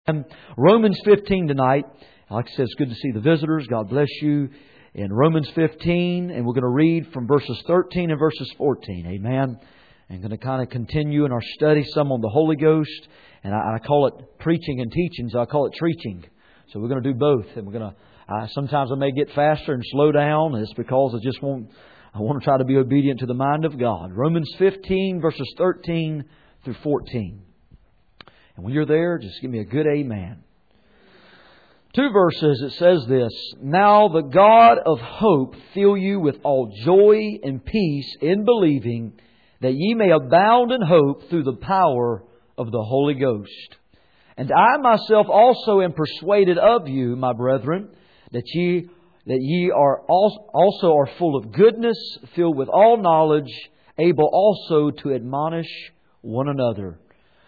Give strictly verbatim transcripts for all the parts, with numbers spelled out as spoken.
Romans fifteen tonight. Like I said, it's good to see the visitors. God bless you. In Romans fifteen, and we're going to read from verses thirteen and verses fourteen. Amen. And going to kind of continue in our study some on the Holy Ghost. And I, I call it preaching and teaching, so I call it treaching. So we're going to do both. And we're going to, uh, sometimes I may get faster and slow down. And it's because I just want, I want to try to be obedient to the mind of God. Romans fifteen, verses thirteen through fourteen. And when you're there, just give me a good amen. Two verses, it says this: Now the God of hope fill you with all joy and peace in believing, that ye may abound in hope through the power of the Holy Ghost. And I myself also am persuaded of you, my brethren, that ye that ye are also are full of goodness, filled with all knowledge, able also to admonish one another.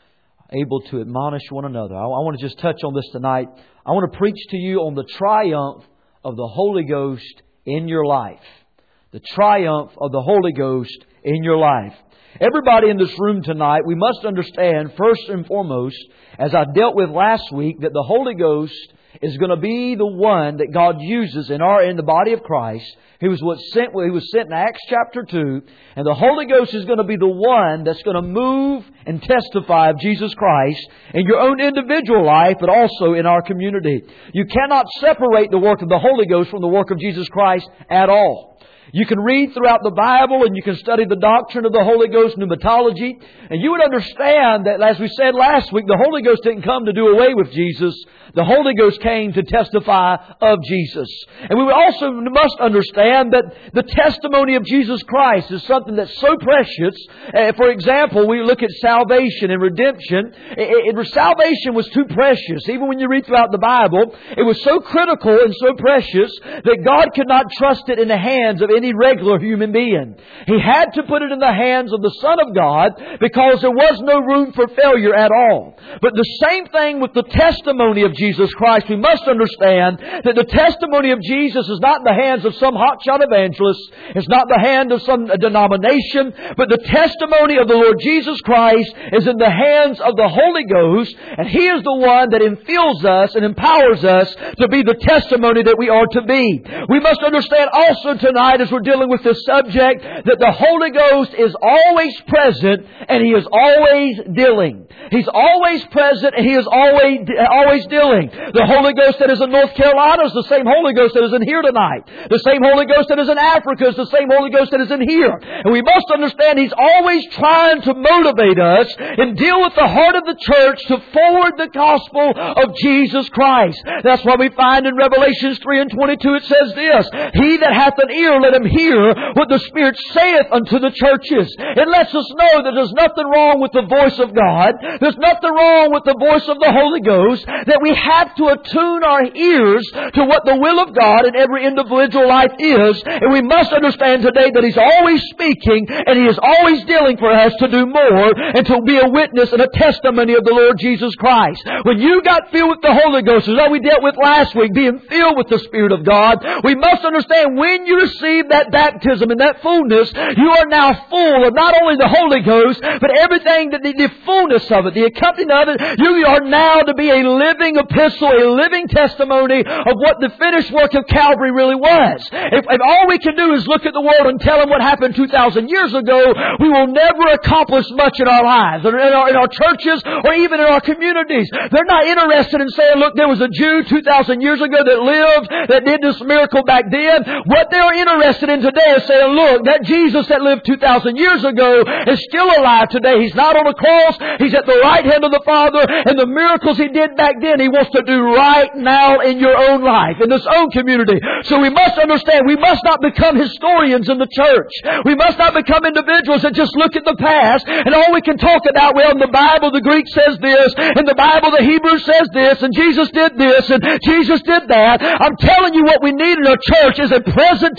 Able to admonish one another. I, I want to just touch on this tonight. I want to preach to you on the triumph of the Holy Ghost in your life. The triumph of the Holy Ghost in your life. Everybody in this room tonight, we must understand first and foremost, as I dealt with last week, that the Holy Ghost is going to be the one that God uses in our in the body of Christ. He was what sent. He was sent in Acts chapter two, and the Holy Ghost is going to be the one that's going to move and testify of Jesus Christ in your own individual life, but also in our community. You cannot separate the work of the Holy Ghost from the work of Jesus Christ at all. You can read throughout the Bible and you can study the doctrine of the Holy Ghost, pneumatology, and you would understand that, as we said last week, the Holy Ghost didn't come to do away with Jesus. The Holy Ghost came to testify of Jesus. And we also must understand that the testimony of Jesus Christ is something that's so precious. Uh, for example, we look at salvation and redemption. It, it, salvation was too precious. Even when you read throughout the Bible, it was so critical and so precious that God could not trust it in the hands of any regular human being. He had to put it in the hands of the Son of God because there was no room for failure at all. But the same thing with the testimony of Jesus Christ. We must understand that the testimony of Jesus is not in the hands of some hotshot evangelist. It's not in the hand of some denomination. But the testimony of the Lord Jesus Christ is in the hands of the Holy Ghost. And He is the one that infills us and empowers us to be the testimony that we are to be. We must understand also tonight, as we're dealing with this subject, that the Holy Ghost is always present and He is always dealing. He's always present and He is always always dealing. The Holy Ghost that is in North Carolina is the same Holy Ghost that is in here tonight. The same Holy Ghost that is in Africa is the same Holy Ghost that is in here. And we must understand He's always trying to motivate us and deal with the heart of the church to forward the gospel of Jesus Christ. That's why we find in Revelations three and twenty-two it says this: He that hath an ear, let him hear what the Spirit saith unto the churches. It lets us know that there's nothing wrong with the voice of God. There's nothing wrong with the voice of the Holy Ghost. That we have to attune our ears to what the will of God in every individual life is. And we must understand today that He's always speaking and He is always dealing for us to do more and to be a witness and a testimony of the Lord Jesus Christ. When you got filled with the Holy Ghost, as we dealt with last week, being filled with the Spirit of God, we must understand when you receive that baptism and that fullness, you are now full of not only the Holy Ghost, but everything that the, the fullness of it, the accompaniment of it. You are now to be a living epistle, a living testimony of what the finished work of Calvary really was. If, if all we can do is look at the world and tell them what happened two thousand years ago, we will never accomplish much in our lives, or in our, in our churches, or even in our communities. They're not interested in saying, look, there was a Jew two thousand years ago that lived, that did this miracle back then. What they're interested in today is saying, look, that Jesus that lived two thousand years ago is still alive today. He's not on the cross. He's at the right hand of the Father. And the miracles He did back then, He wants to do right now in your own life, in this own community. So we must understand, we must not become historians in the church. We must not become individuals that just look at the past and all we can talk about, well, in the Bible the Greek says this, in the Bible the Hebrew says this, and Jesus did this, and Jesus did that. I'm telling you, what we need in our church is a present testimony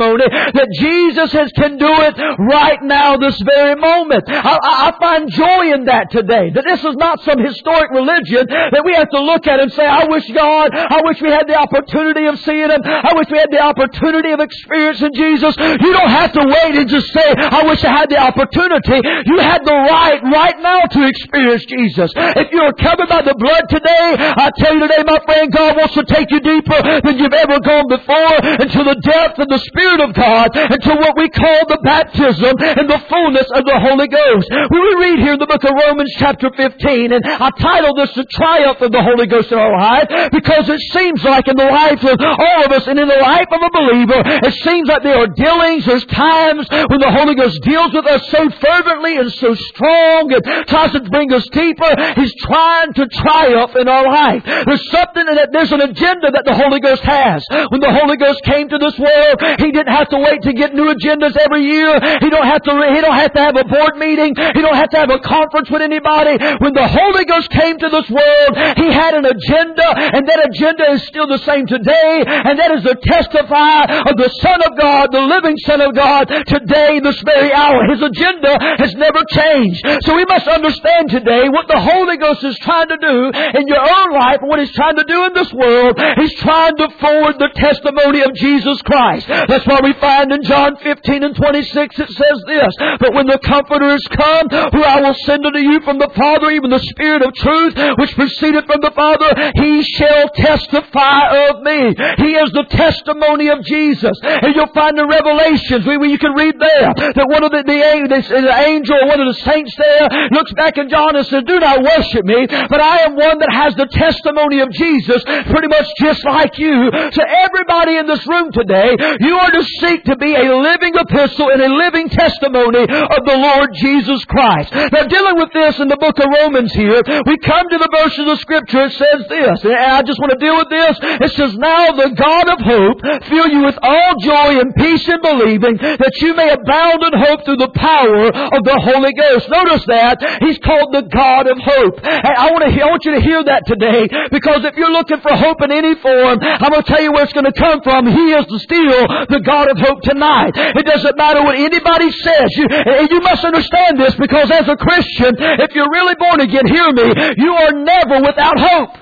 testimony that Jesus has, can do it right now, this very moment. I, I find joy in that today. That this is not some historic religion that we have to look at and say, I wish God, I wish we had the opportunity of seeing Him. I wish we had the opportunity of experiencing Jesus. You don't have to wait and just say, I wish I had the opportunity. You had the right right now to experience Jesus. If you're covered by the blood today, I tell you today, my friend, God wants to take you deeper than you've ever gone before, into the depth of the Spirit of God, into what we call the baptism and the fullness of the Holy Ghost. When we read here in the book of Romans chapter fifteen, and I titled this The Triumph of the Holy Ghost in Our Life, because it seems like in the life of all of us and in the life of a believer, it seems like there are dealings, there's times when the Holy Ghost deals with us so fervently and so strong and tries to bring us deeper. He's trying to triumph in our life. There's something that there's an agenda that the Holy Ghost has. When the Holy Ghost came to this world, He didn't have to wait to get new agendas every year. He don't have to, he don't have to have a board meeting. He don't have to have a conference with anybody. When the Holy Ghost came to this world, He had an agenda, and that agenda is still the same today, and that is to testify of the Son of God, the living Son of God, today, this very hour. His agenda has never changed. So we must understand today what the Holy Ghost is trying to do in your own life, and what He's trying to do in this world. He's trying to forward the testimony of Jesus Christ. That's why we find in John fifteen and twenty-six it says this, but when the Comforter is come, who I will send unto you from the Father, even the Spirit of truth, which proceedeth from the Father, He shall testify of me. He is the testimony of Jesus. And you'll find in Revelations, we, we, you can read there, that one of the, the, the, the angel, one of the saints there, looks back at John and says, do not worship me, but I am one that has the testimony of Jesus, pretty much just like you. So everybody in this room today, you are to seek to be a living epistle and a living testimony of the Lord Jesus Christ. Now, dealing with this in the book of Romans here, we come to the verse of the Scripture. It says this, and I just want to deal with this. It says, now the God of hope fill you with all joy and peace in believing, that you may abound in hope through the power of the Holy Ghost. Notice that He's called the God of hope. And I want to, I want you to hear that today, because if you're looking for hope in any form, I'm going to tell you where it's going to come from. He is still the God of hope tonight. It doesn't matter what anybody says. You, you must understand this, because as a Christian, if you're really born again, hear me, you are never without hope.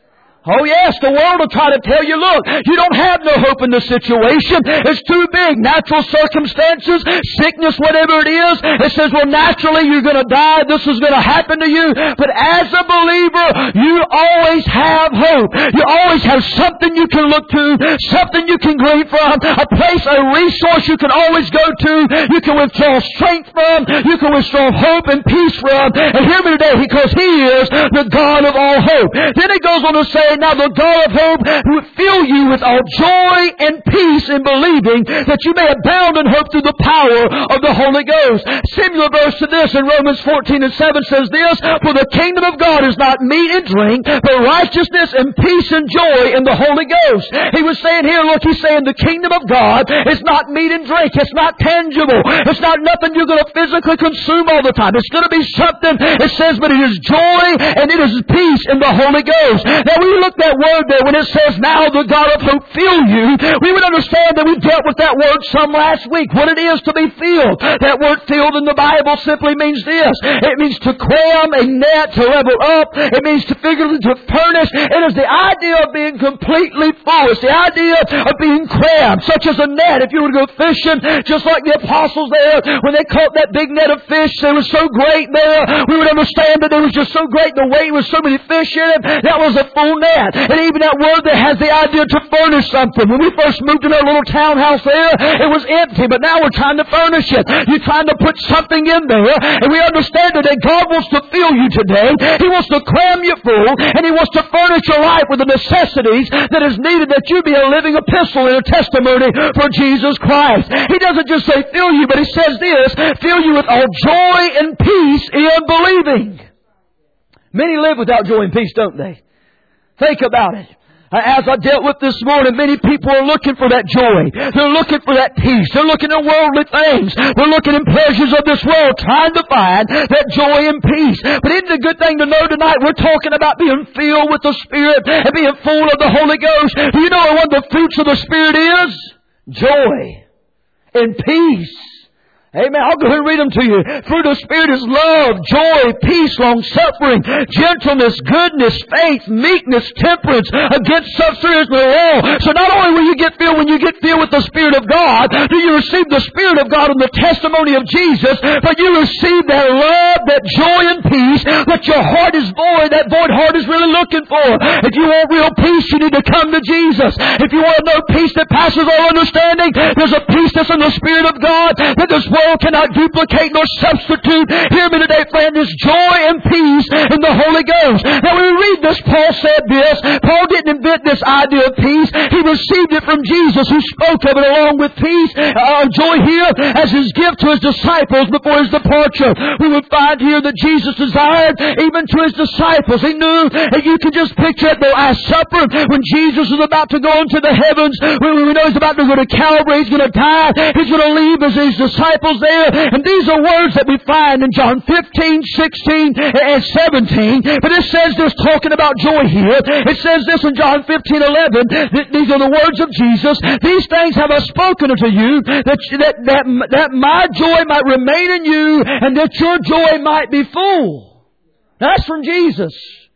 Oh yes, the world will try to tell you, look, you don't have no hope in this situation. It's too big. Natural circumstances, sickness, whatever it is. It says, well, naturally you're going to die. This is going to happen to you. But as a believer, you always have hope. You always have something you can look to, something you can glean from, a place, a resource you can always go to. You can withdraw strength from. You can withdraw hope and peace from. And hear me today, because He is the God of all hope. Then He goes on to say, now the God of hope will fill you with all joy and peace in believing, that you may abound in hope through the power of the Holy Ghost. Similar verse to this in Romans fourteen and seven says this, for the kingdom of God is not meat and drink, but righteousness and peace and joy in the Holy Ghost. He was saying here, look, He's saying the kingdom of God is not meat and drink. It's not tangible. It's not nothing you're going to physically consume all the time. It's going to be something, it says, but it is joy and it is peace in the Holy Ghost. Now we look that word there when it says, now the God of hope fill you, we would understand that we dealt with that word some last week, what it is to be filled. That word filled in the Bible simply means this. It means to cram a net, to level up. It means to figuratively to furnish. It is the idea of being completely full. It's the idea of being crammed, such as a net. If you were to go fishing, just like the apostles there, when they caught that big net of fish, they were so great there, we would understand that it was just so great, the weight was so many fish in it, that was a full net. And even that word that has the idea to furnish something. When we first moved to that little townhouse there, it was empty, but now we're trying to furnish it. You're trying to put something in there, and we understand that God wants to fill you today. He wants to cram you full, and He wants to furnish your life with the necessities that is needed, that you be a living epistle and a testimony for Jesus Christ. He doesn't just say fill you, but He says this, fill you with all joy and peace in believing. Many live without joy and peace, don't they? Think about it. As I dealt with this morning, many people are looking for that joy. They're looking for that peace. They're looking at worldly things. They're looking in pleasures of this world, trying to find that joy and peace. But isn't it a good thing to know tonight we're talking about being filled with the Spirit and being full of the Holy Ghost? Do you know what one of the fruits of the Spirit is? Joy. and peace. Amen. I'll go ahead and read them to you. Fruit of the Spirit is love, joy, peace, long-suffering, gentleness, goodness, faith, meekness, temperance. Against such there is no law. So not only will you get filled when you get filled with the Spirit of God, do you receive the Spirit of God and the testimony of Jesus, but you receive that love, that joy and peace that your heart is void, that void heart is really looking for. If you want real peace, you need to come to Jesus. If you want to know peace that passes all understanding, there's a peace that's in the Spirit of God that this world cannot duplicate nor substitute. Hear me today, friend. There's joy and peace in the Holy Ghost. Now when we read this, Paul said this. Paul didn't invent this idea of peace. He received it from Jesus, who spoke of it along with peace, uh, joy here, as His gift to His disciples before His departure. We would find here that Jesus desired even to His disciples. He knew that you can just picture at the Last Supper when Jesus was about to go into the heavens. When we know He's about to go to Calvary, He's going to die. He's going to leave His, his disciples there. And these are words that we find in John fifteen, sixteen, and seventeen. But it says this, talking about joy here. It says this in John fifteen, eleven. These are the words of Jesus. These things have I spoken unto you, that, that, that, that my joy might remain in you, and that your joy might be full. That's from Jesus.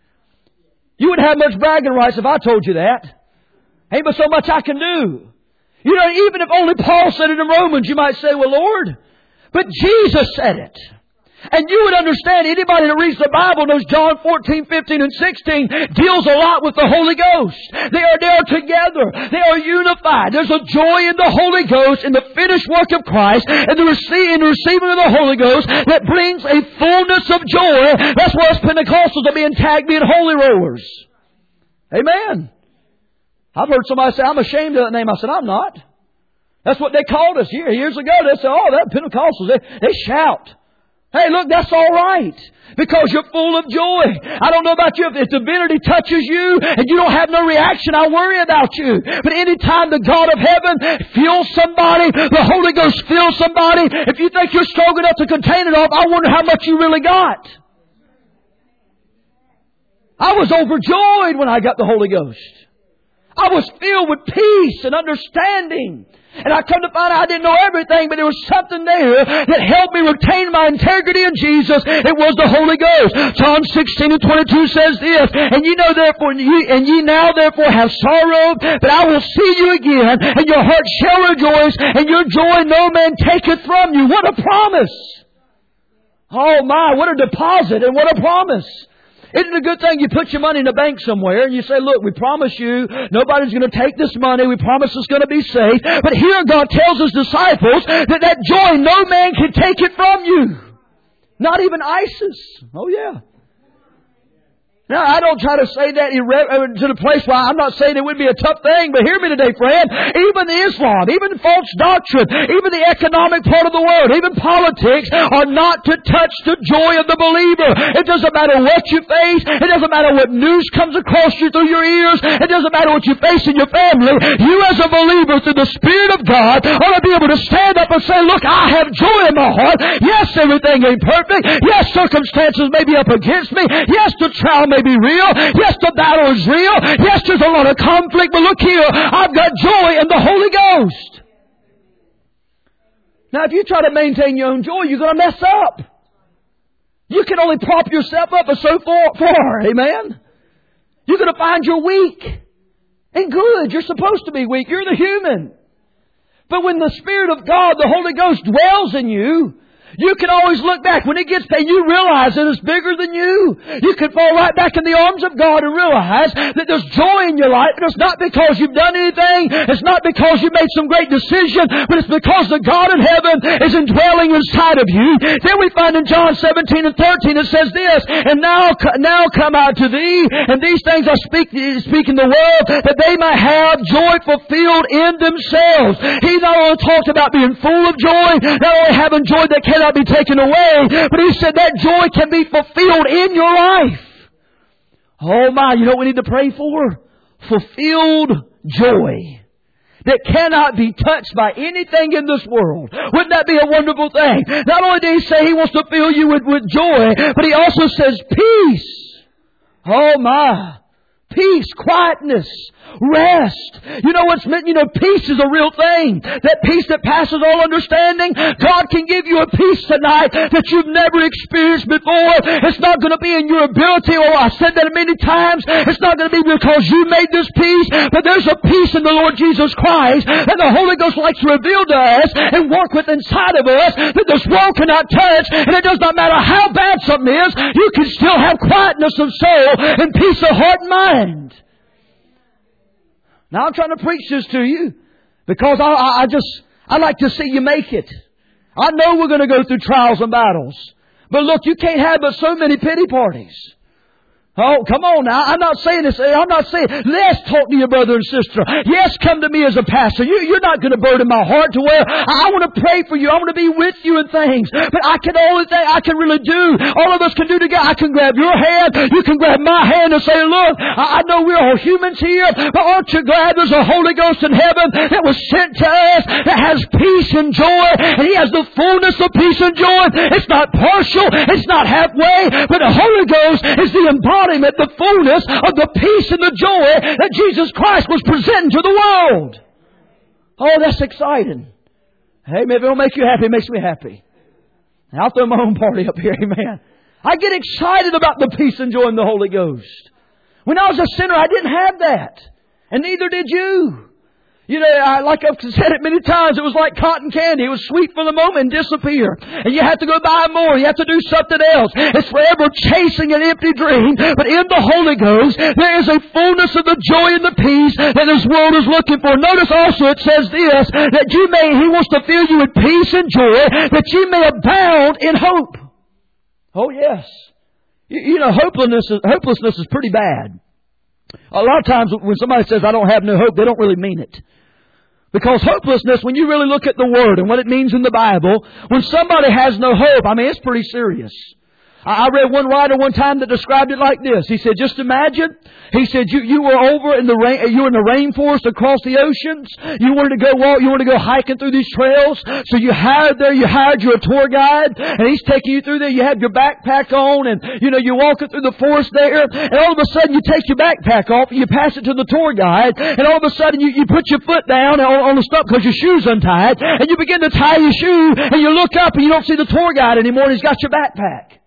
You wouldn't have much bragging rights if I told you that. Ain't but so much I can do. You know, even if only Paul said it in Romans, you might say, well, Lord, but Jesus said it. And you would understand, anybody that reads the Bible knows John fourteen, fifteen, and sixteen deals a lot with the Holy Ghost. They are there together. They are unified. There's a joy in the Holy Ghost, in the finished work of Christ, and the, rece- in the receiving of the Holy Ghost that brings a fullness of joy. That's why us Pentecostals are being tagged being holy rollers. Amen. I've heard somebody say, I'm ashamed of that name. I said, I'm not. That's what they called us here years ago. They said, oh, that Pentecostals, they, they shout. Hey, look, that's all right. Because you're full of joy. I don't know about you. If, if divinity touches you and you don't have no reaction, I worry about you. But anytime the God of heaven fills somebody, the Holy Ghost fills somebody, if you think you're strong enough to contain it all, I wonder how much you really got. I was overjoyed when I got the Holy Ghost. I was filled with peace and understanding. And I come to find out I didn't know everything, but there was something there that helped me retain my integrity in Jesus. It was the Holy Ghost. John sixteen and twenty-two says this, and you know therefore, ye, and ye now therefore have sorrow, but I will see you again, and your heart shall rejoice, and your joy no man taketh from you. What a promise! Oh my, what a deposit and what a promise! Isn't it a good thing you put your money in the bank somewhere and you say, look, we promise you nobody's going to take this money. We promise it's going to be safe. But here God tells His disciples that that joy no man can take it from you. Not even ISIS. Oh yeah. Now, I don't try to say that to the place where I'm not saying it would be a tough thing, but hear me today, friend. Even Islam, even false doctrine, even the economic part of the world, even politics are not to touch the joy of the believer. It doesn't matter what you face. It doesn't matter what news comes across you through your ears. It doesn't matter what you face in your family. You as a believer through the Spirit of God ought to be able to stand up and say, look, I have joy in my heart. Yes, everything ain't perfect. Yes, circumstances may be up against me. Yes, the trial may be real. Yes, the battle is real. Yes, there's a lot of conflict, but look here, I've got joy in the Holy Ghost. Now, if you try to maintain your own joy, you're going to mess up. You can only prop yourself up so far, far. Amen? You're going to find you're weak. And good. You're supposed to be weak. You're the human. But when the Spirit of God, the Holy Ghost, dwells in you, you can always look back. When it gets paid, you realize that it's bigger than you. You can fall right back in the arms of God and realize that there's joy in your life. And it's not because you've done anything. It's not because you made some great decision. But it's because the God in heaven is indwelling inside of you. Then we find in John seventeen and thirteen, it says this, and now, now come out to thee, and these things I speak, speak in the world, that they might have joy fulfilled in themselves. He not only talked about being full of joy, not only having joy that cannot be taken away, but He said that joy can be fulfilled in your life. Oh my, you know what we need to pray for? Fulfilled joy that cannot be touched by anything in this world. Wouldn't that be a wonderful thing? Not only did He say He wants to fill you with, with joy, but He also says peace. Oh my. Peace, quietness, rest. You know what's meant? You know, peace is a real thing. That peace that passes all understanding. God can give you a peace tonight that you've never experienced before. It's not going to be in your ability. Oh, I've said that many times. It's not going to be because you made this peace. But there's a peace in the Lord Jesus Christ that the Holy Ghost likes to reveal to us and work with inside of us that this world cannot touch. And it does not matter how bad something is. You can still have quietness of soul and peace of heart and mind. Now I'm trying to preach this to you because I, I, I just, I like to see you make it. I know we're going to go through trials and battles. But look, you can't have but so many pity parties. Oh, come on now. I'm not saying this. I'm not saying, let's talk to your brother and sister. Yes, come to me as a pastor. You, you're not going to burden my heart to where I want to pray for you. I want to be with you in things. But I can only thing I can really do, all of us can do together. I can grab your hand. You can grab my hand and say, look, I, I know we're all humans here, but aren't you glad there's a Holy Ghost in heaven that was sent to us that has peace and joy, and He has the fullness of peace and joy. It's not partial. It's not halfway, but the Holy Ghost is the embodiment, the fullness of the peace and the joy that Jesus Christ was presenting to the world. Oh, that's exciting. Hey, maybe it'll make you happy. It makes me happy. And I'll throw my own party up here. Amen. I get excited about the peace and joy in the Holy Ghost. When I was a sinner, I didn't have that. And neither did you. You know, I, like I've said it many times, it was like cotton candy. It was sweet for the moment and disappear. And you have to go buy more. You have to do something else. It's forever chasing an empty dream. But in the Holy Ghost, there is a fullness of the joy and the peace that this world is looking for. Notice also it says this, that you may, He wants to fill you with peace and joy, that you may abound in hope. Oh yes. You, you know, hopelessness is, hopelessness is pretty bad. A lot of times when somebody says, I don't have no hope, they don't really mean it. Because hopelessness, when you really look at the Word and what it means in the Bible, when somebody has no hope, I mean, it's pretty serious. I read one writer one time that described it like this. He said, just imagine, he said, you, you were over in the rain, you were in the rainforest across the oceans. You wanted to go walk, you wanted to go hiking through these trails. So you hired there, you hired your tour guide, and he's taking you through there. You have your backpack on, and, you know, you're walking through the forest there, and all of a sudden you take your backpack off, and you pass it to the tour guide, and all of a sudden you, you put your foot down on, on the stump because your shoe's untied, and you begin to tie your shoe, and you look up, and you don't see the tour guide anymore, and he's got your backpack.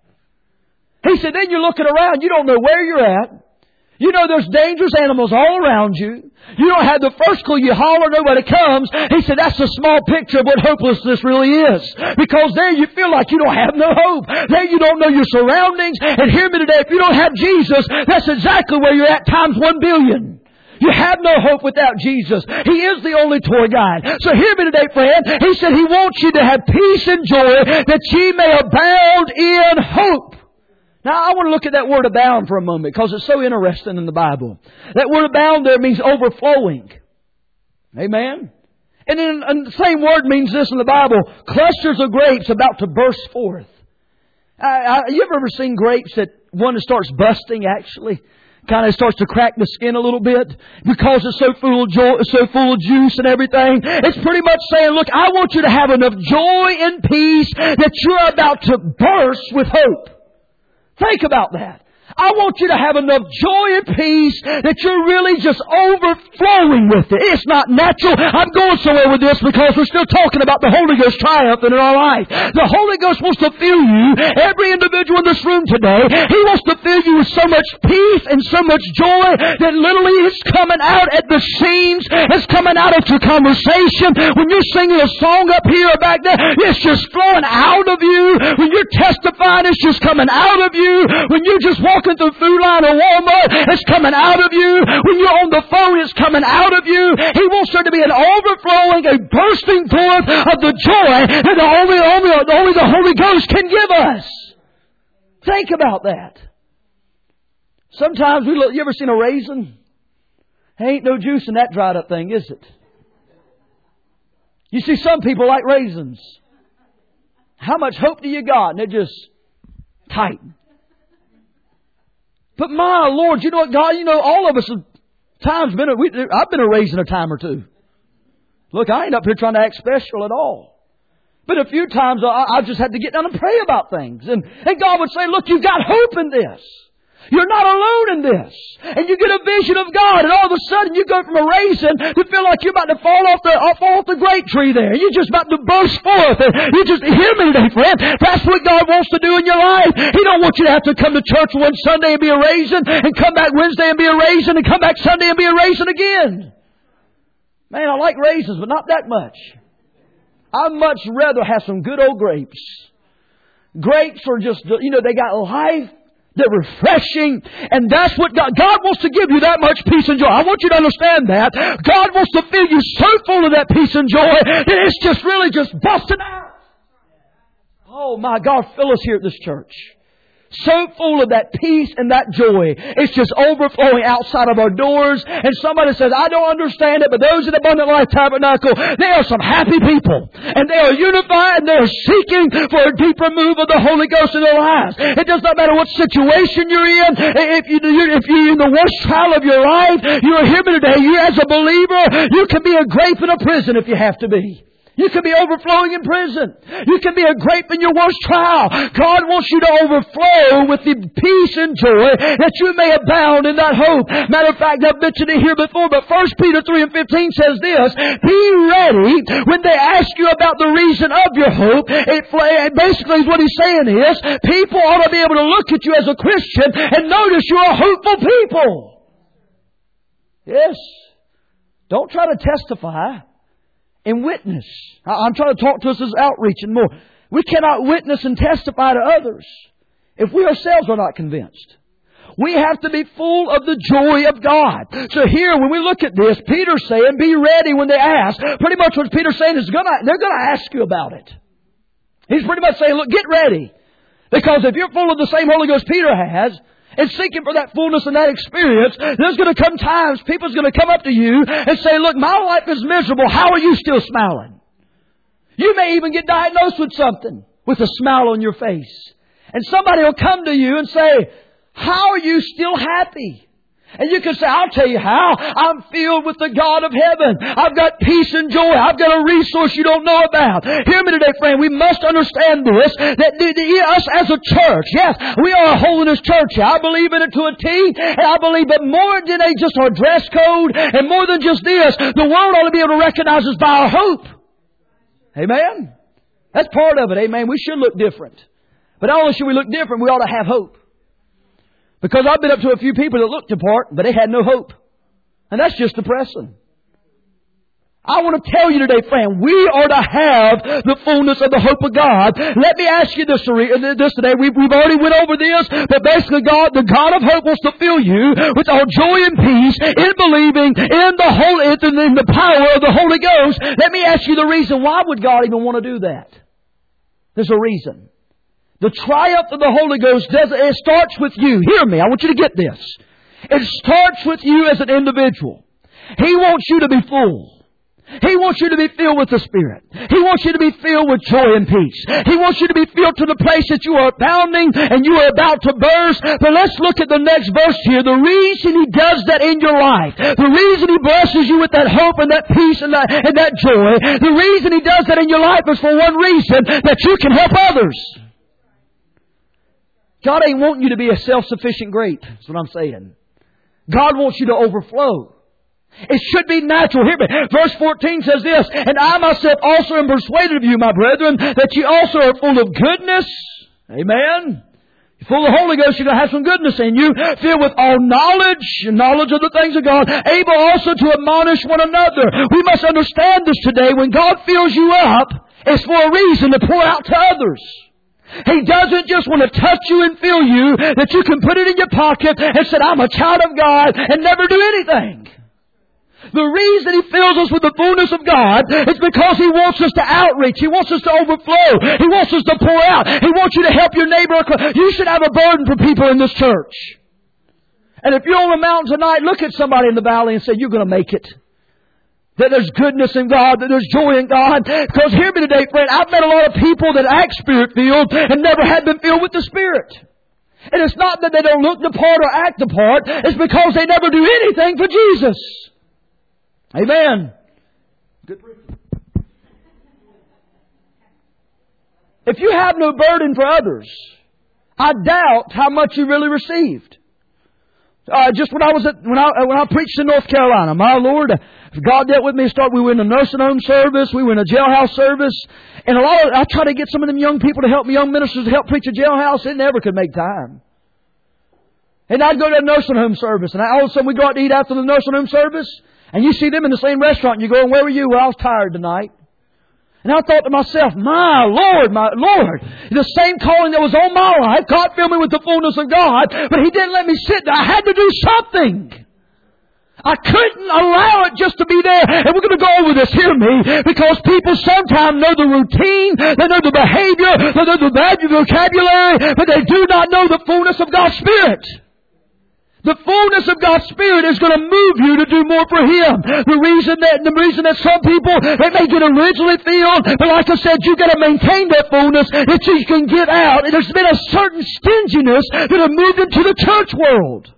He said, then you're looking around. You don't know where you're at. You know there's dangerous animals all around you. You don't have the first clue. You holler, nobody comes. He said, that's a small picture of what hopelessness really is. Because there you feel like you don't have no hope. There you don't know your surroundings. And hear me today, if you don't have Jesus, that's exactly where you're at times one billion. You have no hope without Jesus. He is the only tour guide. So hear me today, friend. He said He wants you to have peace and joy that ye may abound in hope. Now, I want to look at that word abound for a moment because it's so interesting in the Bible. That word abound there means overflowing. Amen? And then and the same word means this in the Bible. Clusters of grapes about to burst forth. I, I, you ever ever seen grapes that one that starts busting actually? Kind of starts to crack the skin a little bit because it's so full of joy, so full of juice and everything. It's pretty much saying, look, I want you to have enough joy and peace that you're about to burst with hope. Think about that. I want you to have enough joy and peace that you're really just overflowing with it. It's not natural. I'm going somewhere with this because we're still talking about the Holy Ghost triumphing in our life. The Holy Ghost wants to fill you, every individual in this room today, He wants to fill you with so much peace and so much joy that literally it's coming out at the seams. It's coming out of your conversation. When you're singing a song up here or back there, it's just flowing out of you. When you're testifying, it's just coming out of you. When you're just walking through Food Line or Walmart, it's coming out of you. When you're on the phone, it's coming out of you. He wants there to be an overflowing, a bursting forth of the joy that the only, only, only the Holy Ghost can give us. Think about that. Sometimes we look, you ever seen a raisin? Ain't no juice in that dried up thing, is it? You see, some people like raisins. How much hope do you got? And they're just tight. But my Lord, you know what, God, you know, all of us have times been, a, we, I've been a raisin a time or two. Look, I ain't up here trying to act special at all. But a few times I, I just had to get down and pray about things. And, and God would say, look, you've got hope in this. You're not alone in this. And you get a vision of God, and all of a sudden you go from a raisin to feel like you're about to fall off the off, off the grape tree there. You're just about to burst forth. And you just hear me today, friend. That's what God wants to do in your life. He don't want you to have to come to church one Sunday and be a raisin, and come back Wednesday and be a raisin, and come back Sunday and be a raisin again. Man, I like raisins, but not that much. I'd much rather have some good old grapes. Grapes are just, you know, they got life. They're refreshing. And that's what God, God wants to give you that much peace and joy. I want you to understand that. God wants to fill you so full of that peace and joy that it's just really just busting out. Oh my God, fill us here at this church. So full of that peace and that joy. It's just overflowing outside of our doors. And somebody says, I don't understand it, but those in Abundant Life Tabernacle, they are some happy people. And they are unified, and they are seeking for a deeper move of the Holy Ghost in their lives. It does not matter what situation you're in. If, you, if you're in the worst trial of your life, you are here today. You as a believer, you can be a grape in a prison if you have to be. You can be overflowing in prison. You can be a grape in your worst trial. God wants you to overflow with the peace and joy that you may abound in that hope. Matter of fact, I've mentioned it here before, but First Peter three and fifteen says this, be ready when they ask you about the reason of your hope. It basically is what he's saying is, people ought to be able to look at you as a Christian and notice you're a hopeful people. Yes. Don't try to testify. And witness. I'm trying to talk to us as outreach and more. We cannot witness and testify to others if we ourselves are not convinced. We have to be full of the joy of God. So here, when we look at this, Peter's saying, be ready when they ask. Pretty much what Peter's saying is gonna, they're going to ask you about it. He's pretty much saying, look, get ready. Because if you're full of the same Holy Ghost Peter has, and seeking for that fullness and that experience, there's going to come times people's going to come up to you and say, look, my life is miserable. How are you still smiling? You may even get diagnosed with something with a smile on your face. And somebody will come to you and say, how are you still happy? And you can say, I'll tell you how. I'm filled with the God of heaven. I've got peace and joy. I've got a resource you don't know about. Hear me today, friend. We must understand this, that the, the, us as a church, yes, we are a holiness church. I believe in it to a T. And I believe that more than a, just our dress code and more than just this, the world ought to be able to recognize us by our hope. Amen? That's part of it. Amen. We should look different. But not only should we look different, we ought to have hope. Because I've been up to a few people that looked the part, but they had no hope. And that's just depressing. I want to tell you today, friend, we are to have the fullness of the hope of God. Let me ask you this, this today. We've, we've already went over this, but basically God, the God of hope wants to fill you with all joy and peace in believing in the whole, in the power of the Holy Ghost. Let me ask you the reason. Why would God even want to do that? There's a reason. The triumph of the Holy Ghost does, it starts with you. Hear me. I want you to get this. It starts with you as an individual. He wants you to be full. He wants you to be filled with the Spirit. He wants you to be filled with joy and peace. He wants you to be filled to the place that you are abounding and you are about to burst. But let's look at the next verse here. The reason He does that in your life, the reason He blesses you with that hope and that peace and that, and that joy, the reason He does that in your life is for one reason, that you can help others. God ain't wanting you to be a self-sufficient grape. That's what I'm saying. God wants you to overflow. It should be natural. Hear me. Verse fourteen says this, and I myself also am persuaded of you, my brethren, that you also are full of goodness. Amen. You're full of the Holy Ghost, you're going to have some goodness in you. Filled with all knowledge, knowledge of the things of God. Able also to admonish one another. We must understand this today. When God fills you up, it's for a reason to pour out to others. He doesn't just want to touch you and fill you, that you can put it in your pocket and say, I'm a child of God, and never do anything. The reason He fills us with the fullness of God is because He wants us to outreach. He wants us to overflow. He wants us to pour out. He wants you to help your neighbor. You should have a burden for people in this church. And if you're on the mountain tonight, look at somebody in the valley and say, you're going to make it. That there's goodness in God, that there's joy in God. Because hear me today, friend, I've met a lot of people that act Spirit-filled and never have been filled with the Spirit. And it's not that they don't look the part or act the part. It's because they never do anything for Jesus. Amen. Good. If you have no burden for others, I doubt how much you really received. Uh, just when I was at, when I, when I preached in North Carolina, my Lord, God dealt with me. Start, we were in a nursing home service. We were in a jailhouse service. And a lot of, I tried to get some of them young people to help me, young ministers to help preach a jailhouse. They never could make time. And I'd go to a nursing home service. And all of a sudden we'd go out to eat after the nursing home service. And you see them in the same restaurant. And you go, where were you? Well, I was tired tonight. And I thought to myself, my Lord, my Lord, the same calling that was on my life, God filled me with the fullness of God, but He didn't let me sit there. I had to do something. I couldn't allow it just to be there. And we're going to go over this, hear me, because people sometimes know the routine, they know the behavior, they know the vocabulary, but they do not know the fullness of God's Spirit. The fullness of God's Spirit is going to move you to do more for Him. The reason that, the reason that some people, they may get originally filled, but like I said, you've got to maintain that fullness that you can get out. And there's been a certain stinginess that have moved into the church world.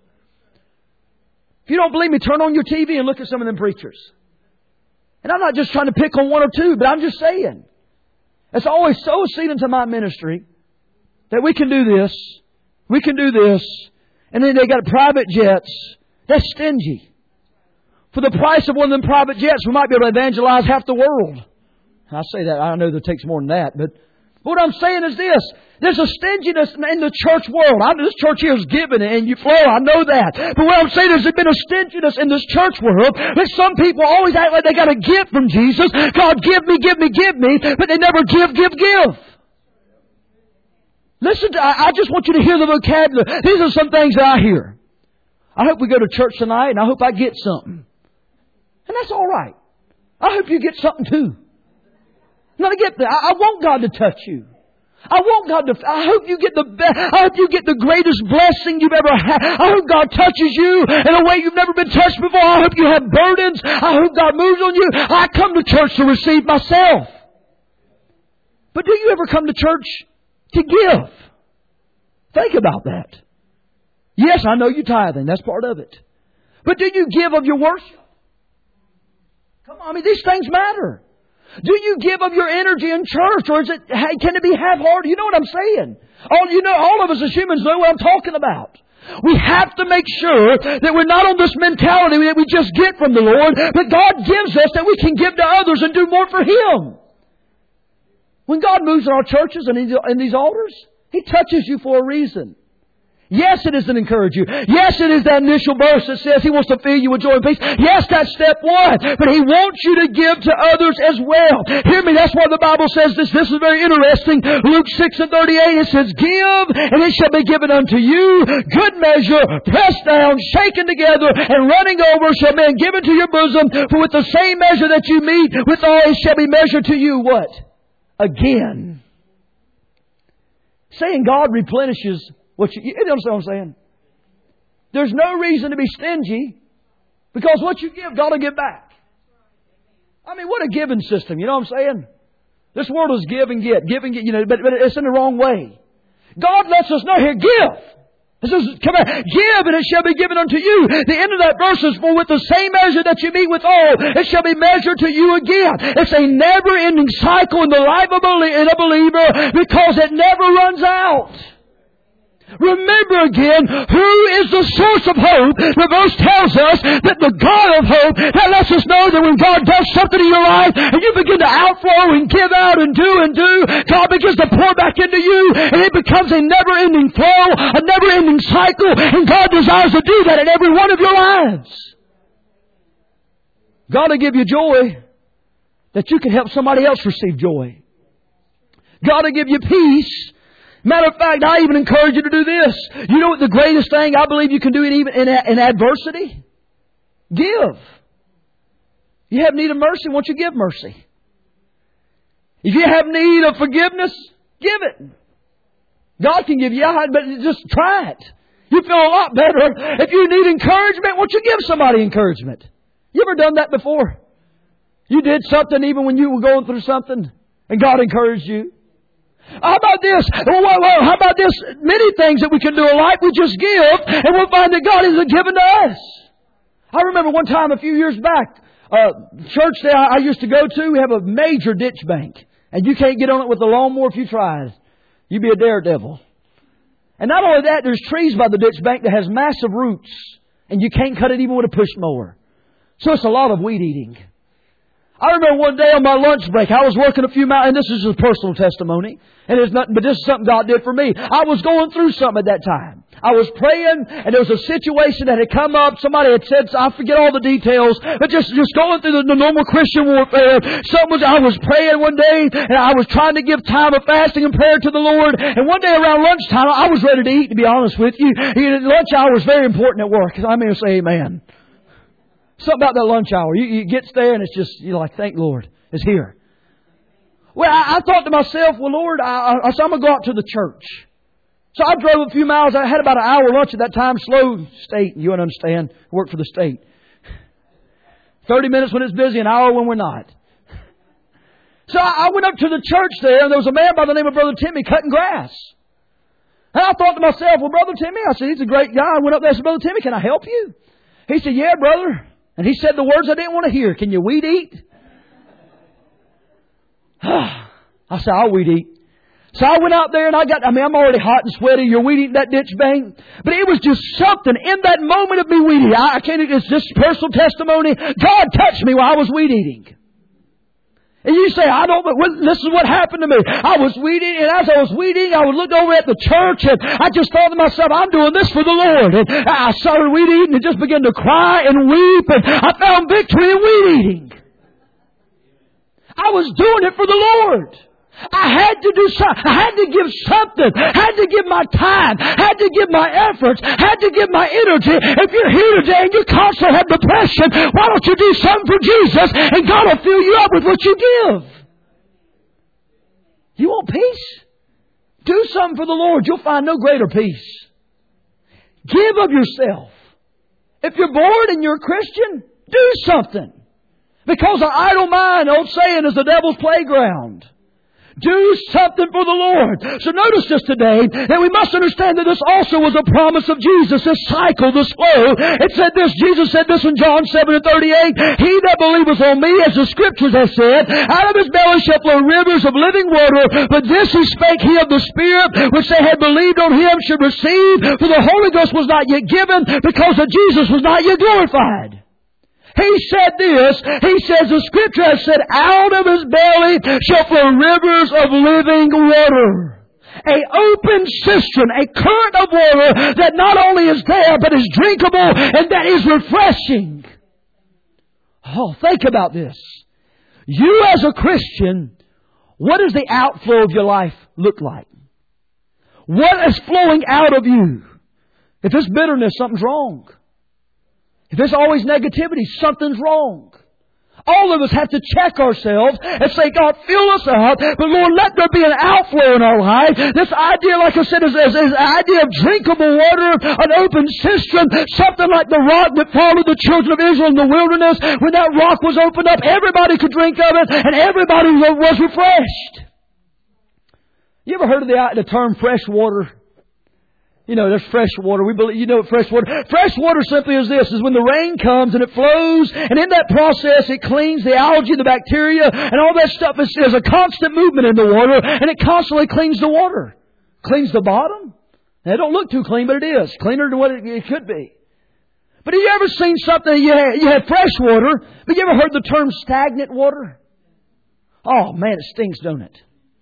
If you don't believe me, turn on your T V and look at some of them preachers. And I'm not just trying to pick on one or two, but I'm just saying. It's always so seen into my ministry that we can do this, we can do this, and then they got private jets. That's stingy. For the price of one of them private jets, we might be able to evangelize half the world. I say that, I know that takes more than that. But what I'm saying is this. There's a stinginess in the church world. I know this church here is giving and you flow. I know that. But what I'm saying is there's been a stinginess in this church world. That some people always act like they got to give from Jesus. God, give me, give me, give me. But they never give, give, give. Listen, to, I, I just want you to hear the vocabulary. These are some things that I hear. I hope we go to church tonight and I hope I get something. And that's all right. I hope you get something too. Now to get there, I, I want God to touch you. I want God to, I hope you get the best, I hope you get the greatest blessing you've ever had. I hope God touches you in a way you've never been touched before. I hope you have burdens. I hope God moves on you. I come to church to receive myself. But do you ever come to church to give? Think about that. Yes, I know you tithing. That's part of it. But do you give of your worship? Come on, I mean, these things matter. Do you give of your energy in church, or is it, can it be half-hearted? You know what I'm saying? All, you know, all of us as humans know what I'm talking about. We have to make sure that we're not on this mentality that we just get from the Lord, but God gives us that we can give to others and do more for Him. When God moves in our churches and in these altars, He touches you for a reason. Yes, it is to encourage you. Yes, it is that initial verse that says He wants to fill you with joy and peace. Yes, that's step one. But He wants you to give to others as well. Hear me, that's why the Bible says this. This is very interesting. Luke six and thirty-eight, it says, give, and it shall be given unto you. Good measure, pressed down, shaken together, and running over shall men give into your bosom. For with the same measure that you meet withal, it shall be measured to you. What? Again. Saying God replenishes what you, you understand what I'm saying? There's no reason to be stingy because what you give, God will give back. I mean, what a giving system, you know what I'm saying? This world is give and get, give and get, you know, but, but it's in the wrong way. God lets us know here, give. It says, come on, give and it shall be given unto you. The end of that verse is, for with the same measure that you meet with all, it shall be measured to you again. It's a never-ending cycle in the life of a believer because it never runs out. Remember again, who is the source of hope? The verse tells us that the God of hope, that lets us know that when God does something in your life and you begin to outflow and give out and do and do, God begins to pour back into you and it becomes a never-ending flow, a never-ending cycle, and God desires to do that in every one of your lives. God will give you joy that you can help somebody else receive joy. God will give you peace. Matter of fact, I even encourage you to do this. You know what the greatest thing I believe you can do even in, in adversity? Give. You have need of mercy, won't you give mercy? If you have need of forgiveness, give it. God can give you, but just try it. You feel a lot better. If you need encouragement, won't you give somebody encouragement? You ever done that before? You did something even when you were going through something and God encouraged you. How about this? Well, well, well, how about this? Many things that we can do in life, we just give, and we'll find that God isn't given to us. I remember one time a few years back, uh, church that I used to go to, we have a major ditch bank, and you can't get on it with a lawnmower if you try. You'd be a daredevil. And not only that, there's trees by the ditch bank that has massive roots. And you can't cut it even with a push mower. So it's a lot of weed eating. I remember one day on my lunch break, I was working a few miles, and this is a personal testimony, and it's nothing, but this is something God did for me. I was going through something at that time. I was praying, and there was a situation that had come up. Somebody had said, I forget all the details, but just, just going through the, the normal Christian warfare. Something was, I was praying one day, and I was trying to give time of fasting and prayer to the Lord. And one day around lunchtime, I was ready to eat, to be honest with you. Lunch hour was very important at work. I mean, say amen. Something about that lunch hour. You, you get there and it's just, you're like, thank Lord, it's here. Well, I, I thought to myself, well, Lord, I, I, so I'm going to go out to the church. So I drove a few miles. I had about an hour lunch at that time. Slow state, you understand. I work for the state. thirty minutes when it's busy, an hour when we're not. So I, I went up to the church there, and there was a man by the name of Brother Timmy cutting grass. And I thought to myself, well, Brother Timmy, I said, he's a great guy. I went up there and said, Brother Timmy, can I help you? He said, yeah, brother. And he said the words I didn't want to hear. Can you weed eat? I said, I'll weed eat. So I went out there and I got, I mean, I'm already hot and sweaty. You're weed eating that ditch bank. But it was just something in that moment of me weed eating. I, I can't, it's just personal testimony. God touched me while I was weed eating. And you say, I don't, but this is what happened to me. I was weeding, and as I was weeding, I would look over at the church, and I just thought to myself, I'm doing this for the Lord. And I started weed eating and just began to cry and weep, and I found victory in weed eating. I was doing it for the Lord. I had to do something. I had to give something. I had to give my time. I had to give my efforts. I had to give my energy. If you're here today and you constantly have depression, why don't you do something for Jesus and God will fill you up with what you give? You want peace? Do something for the Lord. You'll find no greater peace. Give of yourself. If you're bored and you're a Christian, do something. Because an idle mind, old saying, is the devil's playground. Do something for the Lord. So notice this today, that we must understand that this also was a promise of Jesus, this cycle, this flow. It said this, Jesus said this in John seven and thirty-eight, He that believeth on me, as the Scriptures have said, out of his belly shall flow rivers of living water. But this he spake he of the Spirit, which they had believed on him should receive. For the Holy Ghost was not yet given, because of Jesus was not yet glorified. He said this, He says, the Scripture has said, out of his belly shall flow rivers of living water. A open cistern, a current of water that not only is there, but is drinkable and that is refreshing. Oh, think about this. You as a Christian, what does the outflow of your life look like? What is flowing out of you? If it's bitterness, something's wrong. If there's always negativity, something's wrong. All of us have to check ourselves and say, God, fill us up, but Lord, let there be an outflow in our life. This idea, like I said, is, is, is an idea of drinkable water, an open cistern, something like the rock that followed the children of Israel in the wilderness. When that rock was opened up, everybody could drink of it, and everybody was refreshed. You ever heard of the, the term fresh water? You know, there's fresh water. We believe, you know what fresh water. Fresh water simply is this, is when the rain comes and it flows, and in that process it cleans the algae, the bacteria, and all that stuff. Is, there's a constant movement in the water, and it constantly cleans the water. Cleans the bottom. Now, it don't look too clean, but it is. Cleaner than what it, it could be. But have you ever seen something, you had, you had fresh water, but you ever heard the term stagnant water? Oh man, it stinks, don't it?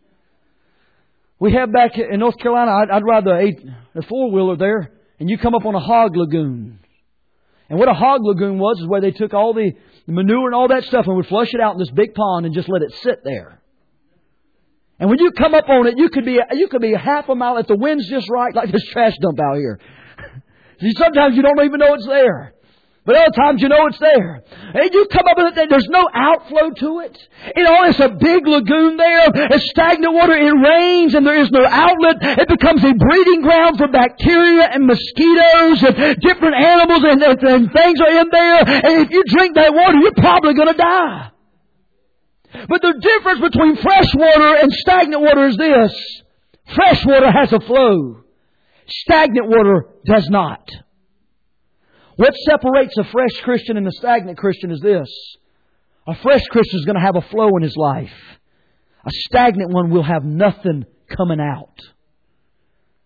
We have back in North Carolina, I'd, I'd ride the, eight, the four-wheeler there, and you come up on a hog lagoon. And what a hog lagoon was is where they took all the manure and all that stuff and would flush it out in this big pond and just let it sit there. And when you come up on it, you could be you could be a half a mile if the wind's just right, like this trash dump out here. Sometimes you don't even know it's there. But other times you know it's there. And you come up with it, there's no outflow to it. You know, it's a big lagoon there. It's stagnant water. It rains and there is no outlet. It becomes a breeding ground for bacteria and mosquitoes and different animals and, and, and things are in there. And if you drink that water, you're probably going to die. But the difference between fresh water and stagnant water is this. Fresh water has a flow. Stagnant water does not. What separates a fresh Christian and a stagnant Christian is this. A fresh Christian is going to have a flow in his life. A stagnant one will have nothing coming out.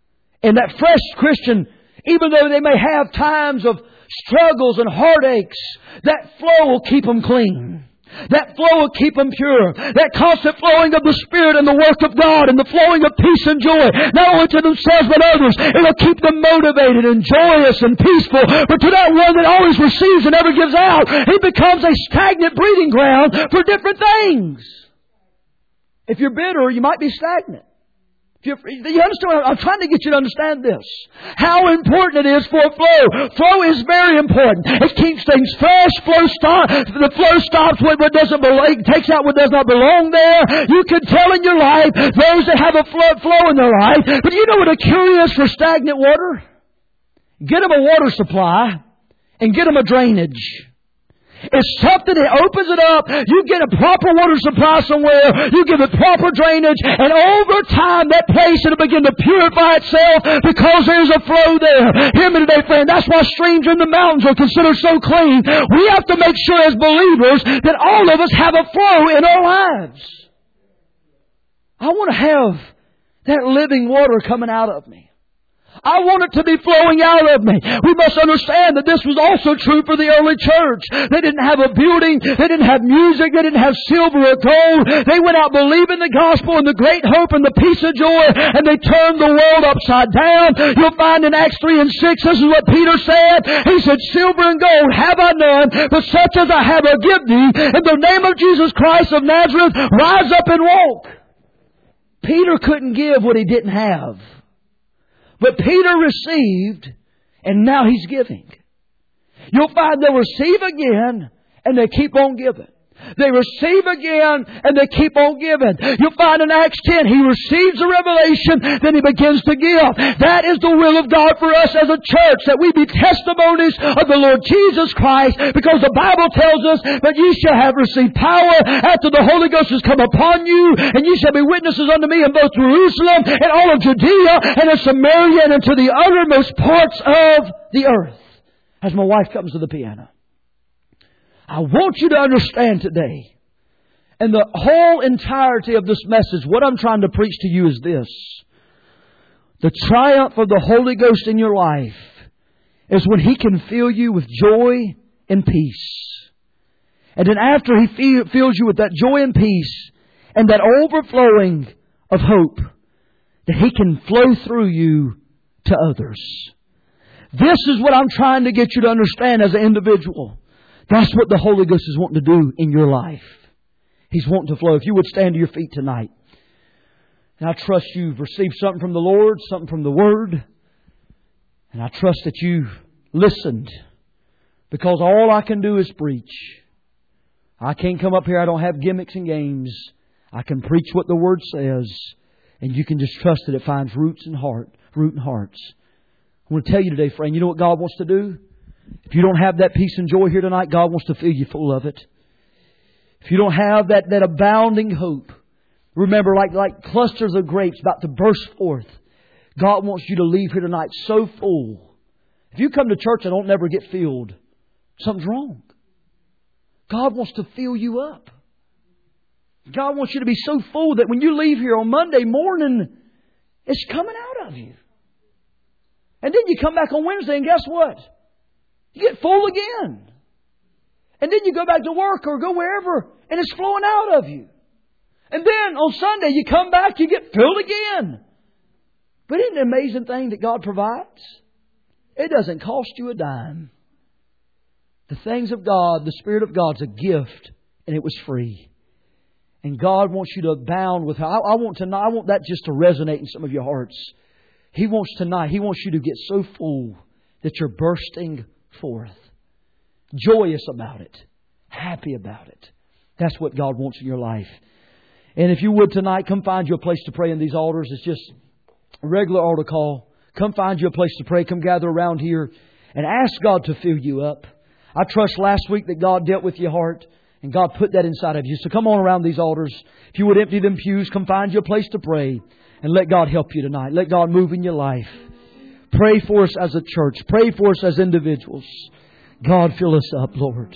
And that fresh Christian, even though they may have times of struggles and heartaches, that flow will keep them clean. That flow will keep them pure. That constant flowing of the Spirit and the work of God and the flowing of peace and joy, not only to themselves but others, it'll keep them motivated and joyous and peaceful. But to that one that always receives and never gives out, it becomes a stagnant breeding ground for different things. If you're bitter, you might be stagnant. You understand? I'm trying to get you to understand this. How important it is for flow. Flow is very important. It keeps things fresh. Flow stop. The flow stops what doesn't belong. It takes out what does not belong there. You can tell in your life those that have a flow, flow in their life. But you know what a cure is for stagnant water? Get them a water supply and get them a drainage. It's something that opens it up. You get a proper water supply somewhere. You give it proper drainage. And over time, that place will begin to purify itself because there's a flow there. Hear me today, friend. That's why streams in the mountains are considered so clean. We have to make sure as believers that all of us have a flow in our lives. I want to have that living water coming out of me. I want it to be flowing out of me. We must understand that this was also true for the early church. They didn't have a building. They didn't have music. They didn't have silver or gold. They went out believing the gospel and the great hope and the peace of joy, and they turned the world upside down. You'll find in Acts three and six, this is what Peter said. He said, silver and gold have I none, but such as I have I give thee. In the name of Jesus Christ of Nazareth, rise up and walk. Peter couldn't give what he didn't have. But Peter received, and now he's giving. You'll find they'll receive again, and they keep on giving. They receive again, and they keep on giving. You'll find in Acts ten, he receives a revelation, then he begins to give. That is the will of God for us as a church, that we be testimonies of the Lord Jesus Christ, because the Bible tells us that you shall have received power after the Holy Ghost has come upon you, and you shall be witnesses unto me in both Jerusalem and all of Judea and in Samaria and unto the uttermost parts of the earth. As my wife comes to the piano. I want you to understand today, and the whole entirety of this message, what I'm trying to preach to you is this. The triumph of the Holy Ghost in your life is when He can fill you with joy and peace. And then after He fills you with that joy and peace and that overflowing of hope, that He can flow through you to others. This is what I'm trying to get you to understand as an individual. That's what the Holy Ghost is wanting to do in your life. He's wanting to flow. If you would stand to your feet tonight. And I trust you've received something from the Lord, something from the Word. And I trust that you listened. Because all I can do is preach. I can't come up here. I don't have gimmicks and games. I can preach what the Word says. And you can just trust that it finds roots in heart, root in hearts. I want to tell you today, friend, you know what God wants to do? If you don't have that peace and joy here tonight, God wants to fill you full of it. If you don't have that, that abounding hope, remember, like, like clusters of grapes about to burst forth, God wants you to leave here tonight so full. If you come to church and don't never get filled, something's wrong. God wants to fill you up. God wants you to be so full that when you leave here on Monday morning, it's coming out of you. And then you come back on Wednesday and guess what? You get full again. And then you go back to work or go wherever and it's flowing out of you. And then on Sunday you come back, you get filled again. But isn't it an amazing thing that God provides? It doesn't cost you a dime. The things of God, the Spirit of God is a gift and it was free. And God wants you to abound with. I, I want to. I want that just to resonate in some of your hearts. He wants tonight. He wants you to get so full that you're bursting forth. Joyous about it. Happy about it. That's what God wants in your life. And if you would tonight, come find you a place to pray in these altars. It's just a regular altar call. Come find you a place to pray. Come gather around here and ask God to fill you up. I trust last week that God dealt with your heart and God put that inside of you. So come on around these altars. If you would empty them pews, come find you a place to pray and let God help you tonight. Let God move in your life. Pray for us as a church. Pray for us as individuals. God, fill us up, Lord.